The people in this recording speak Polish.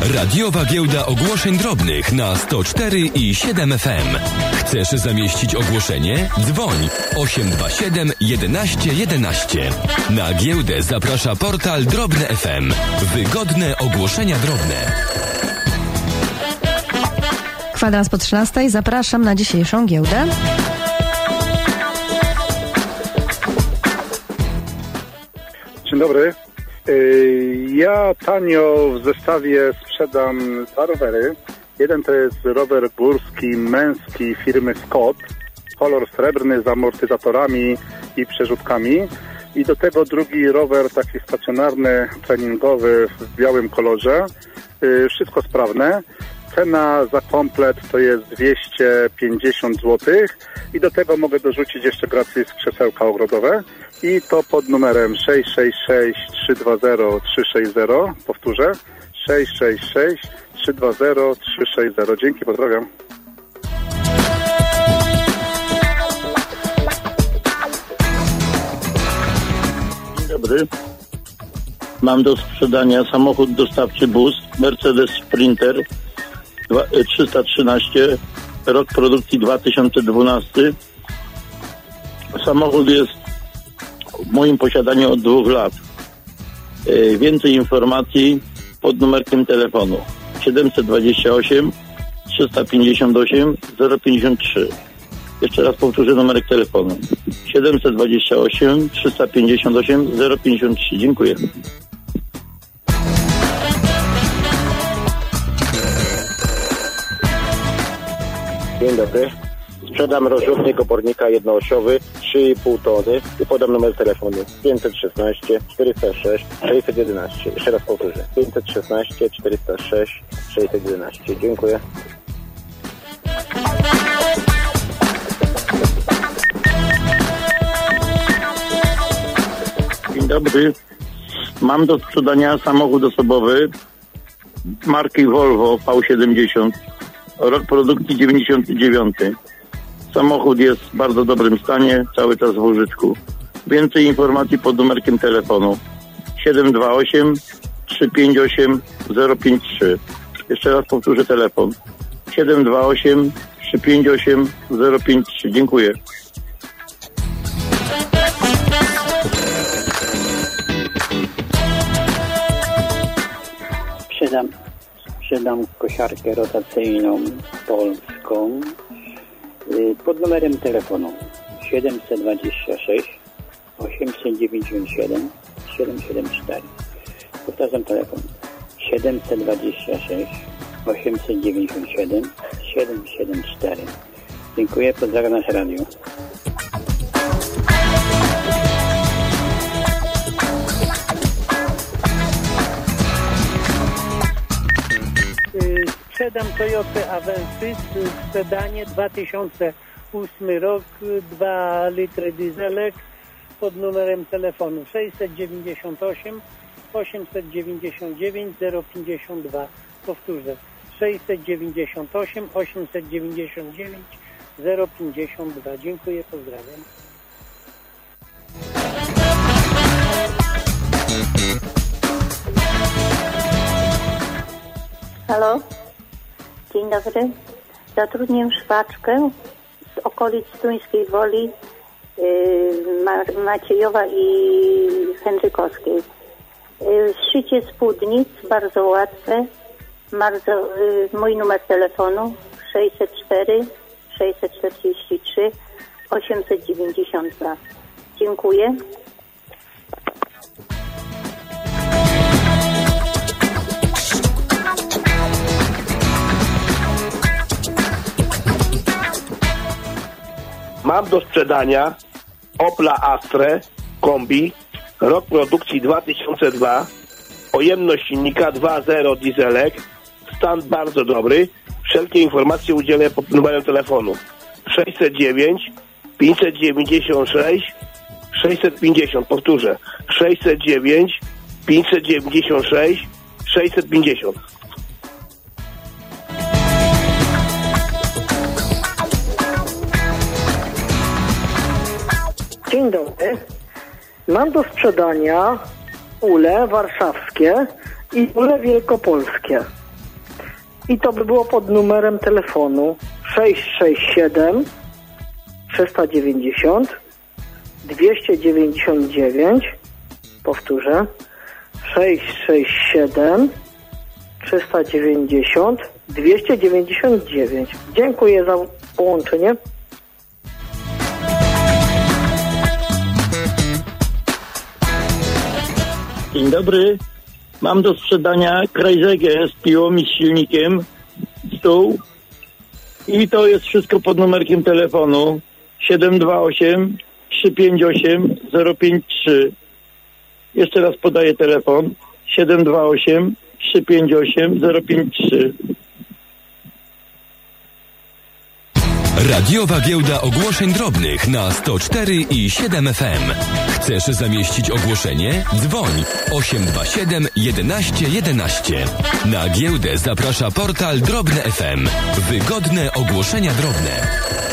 Radiowa giełda ogłoszeń drobnych na 104 i 7 FM. Chcesz zamieścić ogłoszenie? Dzwoń 827 11 11. Na giełdę zaprasza portal Drobne FM. Wygodne ogłoszenia drobne. Kwadrans po 13. Zapraszam na dzisiejszą giełdę. Dzień dobry. Ja tanio w zestawie sprzedam 2 rowery. Jeden to jest rower górski męski firmy Scott. Kolor srebrny z amortyzatorami i przerzutkami. I do tego drugi rower taki stacjonarny, treningowy w białym kolorze. Wszystko sprawne. Cena za komplet to jest 250 zł i do tego mogę dorzucić jeszcze gratis krzesełka ogrodowe i to pod numerem 666 320 360. Powtórzę, 666 320 360. Dzięki, pozdrawiam. Dzień dobry. Mam do sprzedania samochód dostawczy bus Mercedes Sprinter 313, rok produkcji 2012. Samochód jest w moim posiadaniu od 2 lat. Więcej informacji pod numerkiem telefonu 728 358 053. Jeszcze raz powtórzę numerek telefonu 728 358 053. Dziękuję. Dzień dobry. Sprzedam rozrzutnik opornika jednoosiowy 3,5 tony i podam numer telefonu 516 406 611. Jeszcze raz powtórzę 516 406 611. Dziękuję. Dzień dobry. Mam do sprzedania samochód osobowy marki Volvo V70. Rok produkcji 99. Samochód jest w bardzo dobrym stanie, cały czas w użytku. Więcej informacji pod numerkiem telefonu 728 358 053. Jeszcze raz powtórzę telefon 728 358 053. Dziękuję. Sprzedam kosiarkę rotacyjną polską pod numerem telefonu 726 897 774. Powtarzam telefon 726 897 774. Dziękuję, pozdrawiam nasze radio. Sprzedam Toyotę Avensis w sedanie 2008 rok, 2 litry dieselek pod numerem telefonu 698 899 052. Powtórzę 698 899 052. Dziękuję, pozdrawiam. Halo? Dzień dobry. Zatrudnię szwaczkę z okolic Tuńskiej Woli, Maciejowa i Henrykowskiej. Szycie spódnic, bardzo łatwe. Mój numer telefonu 604 643 892. Dziękuję. Mam do sprzedania Opla Astra kombi, rok produkcji 2002, pojemność silnika 2.0 dieselek, stan bardzo dobry. Wszelkie informacje udzielę pod numerem telefonu 609 596 650. Powtórzę 609 596 650. Dzień dobry. Mam do sprzedania ule warszawskie i ule wielkopolskie. I to by było pod numerem telefonu 667 390 299. Powtórzę. 667 390 299. Dziękuję za połączenie. Dzień dobry. Mam do sprzedania Krajzegę z piłą i z silnikiem, stół. I to jest wszystko pod numerkiem telefonu 728 358 053. Jeszcze raz podaję telefon 728 358 053. Radiowa Giełda Ogłoszeń Drobnych na 104 i 7 FM. Chcesz zamieścić ogłoszenie? Dzwoń 827 11 11. Na giełdę zaprasza portal Drobne FM. Wygodne ogłoszenia drobne.